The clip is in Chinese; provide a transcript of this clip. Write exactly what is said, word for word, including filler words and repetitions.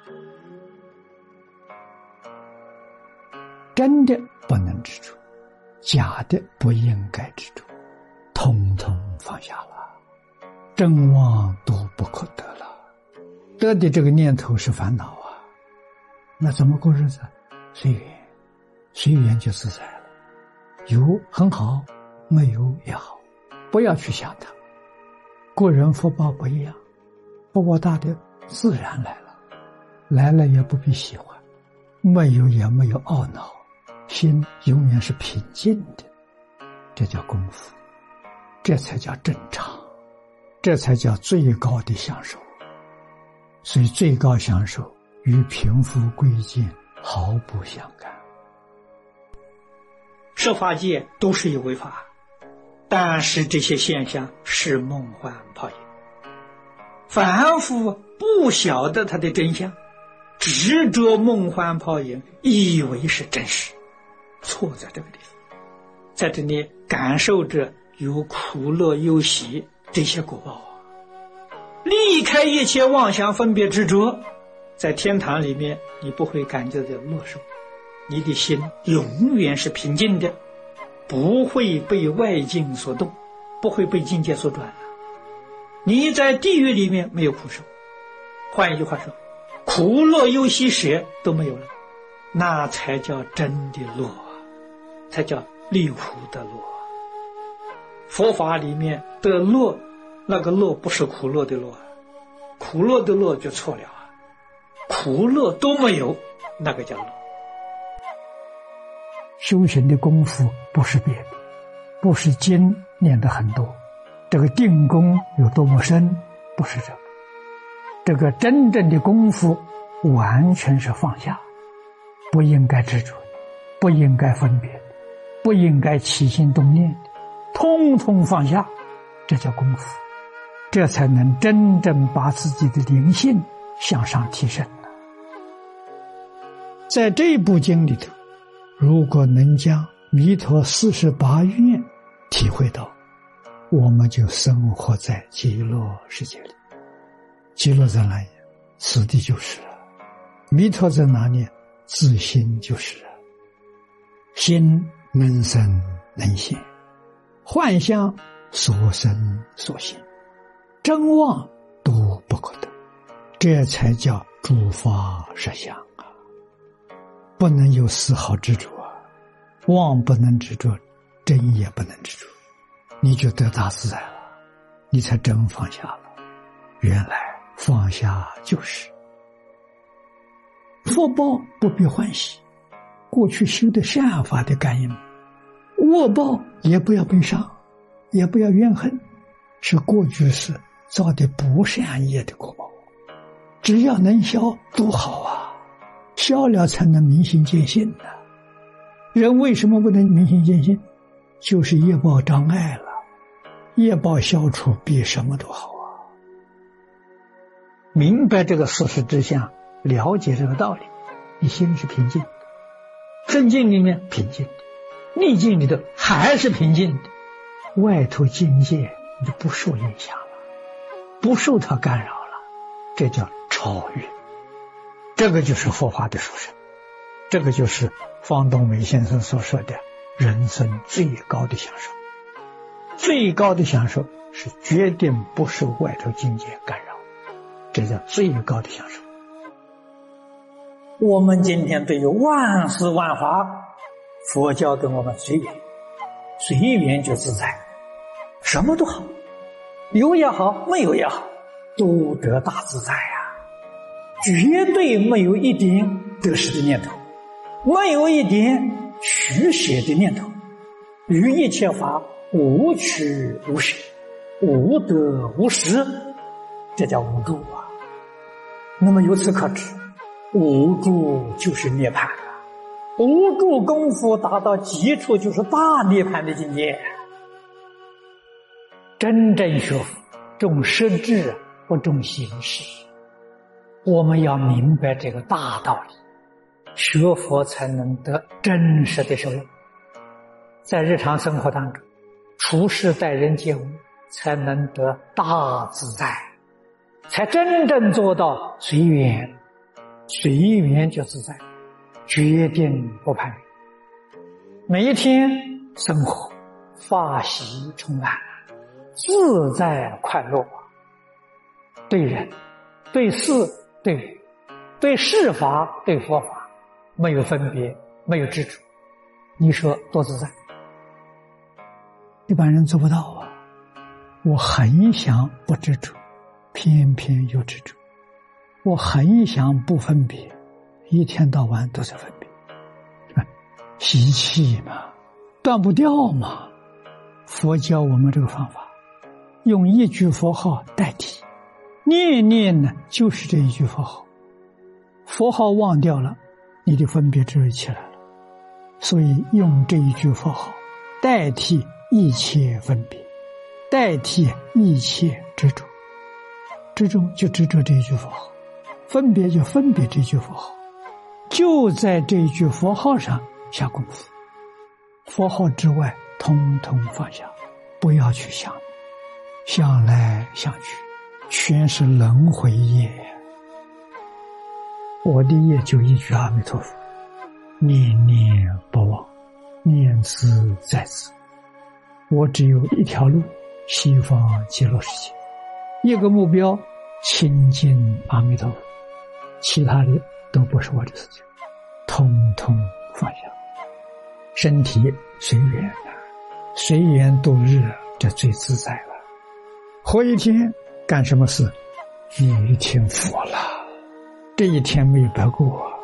真的不能执着，假的不应该执着，统统放下了，真妄都不可得了。得的这个念头是烦恼啊，那怎么过日子？随缘，随缘就自在了。有很好，没有也好，不要去想它。个人福报不一样，福报大的自然来了，来了也不必喜欢，没有也没有懊恼，心永远是平静的，这叫功夫，这才叫正常，这才叫最高的享受。所以最高享受与贫富贵贱毫不相干。 十法界都是有为法，但是这些现象是梦幻泡影，凡夫不晓得它的真相，执着梦幻泡影，以为是真实，错在这个地方，在这里感受着有苦乐忧喜这些果报啊，离开一切妄想分别执着，在天堂里面你不会感觉到乐受，你的心永远是平静的，不会被外境所动，不会被境界所转了。你在地狱里面没有苦受，换一句话说，苦乐忧喜舍都没有了，那才叫真的乐啊，才叫离苦得乐啊。佛法里面的乐，那个乐不是苦乐的乐，苦乐的乐就错了啊，苦乐都没有，那个叫乐。 修行的功夫不是别的，不是经念得很多，这个定功有多么深，不是这个。这个真正的功夫完全是放下，不应该执着，不应该分别，不应该起心动念，通通放下，这叫功夫，这才能真正把自己的灵性向上提升。在这部经里头，如果能将弥陀四十八愿体会到，我们就生活在极乐世界里。极乐在哪里？此地就是了。弥陀在哪里？自心就是了。心能生能现，幻象所生所现，真妄都不可得，这才叫诸法实相啊！不能有丝毫执着啊，妄不能执着，真也不能执着，你就得大自在了，你才真放下了。原来放下就是福报，不必欢喜，过去修的善法的感应；恶报也不要悲伤，也不要怨恨，是过去是造的不善业的果报，只要能消多好啊，消了才能明心见性的。人为什么不能明心见性？就是业报障碍了，业报消除比什么都好啊。明白这个事实之相，了解这个道理，你心是平静的，顺境里面平静的，逆境里头还是平静的，外头境界你就不受影响了，不受它干扰了，这叫超越。这个就是佛法的殊胜，这个就是方东美先生所说的人生最高的享受。最高的享受是决定不受外头境界干扰，这叫最高的享受。我们今天对于万事万法，佛教跟我们随缘，随缘就自在，什么都好，有也好，没有也好，都得大自在啊！绝对没有一点得失的念头，没有一点取舍的念头，于一切法无取无舍，无得无失，这叫无住啊。那么由此可知，无住就是涅槃啊！无住功夫达到极处，就是大涅槃的境界。真正学佛重实质不重形式，我们要明白这个大道理，学佛才能得真实的受用。在日常生活当中，处事待人接物，才能得大自在，才真正做到随缘。 随缘就自在，决定不攀缘。每一天生活法喜充满，自在快乐，对人、对事、对人、对事法、对佛法，没有分别，没有执着，你说多自在？一般人做不到啊！我很想不执着，偏偏又执着；我很想不分别，一天到晚都在分别，习气嘛，断不掉嘛。佛教我们这个方法，用一句佛号代替，念念呢就是这一句佛号，佛号忘掉了，你的分别执着起来了，所以用这一句佛号代替一切分别，代替一切执着，执着就执着这一句佛号，分别就分别这一句佛号，就在这一句佛号上下功夫，佛号之外通通放下，不要去想，想来想去全是轮回业。我的业就一句阿弥陀佛，念念不忘，念兹在兹。我只有一条路，西方极乐世界，一个目标，亲近阿弥陀佛，其他的都不是我的事情，通通放下。身体随缘了，随缘度日，这最自在了。活一天干什么事？一天佛了，这一天没白过。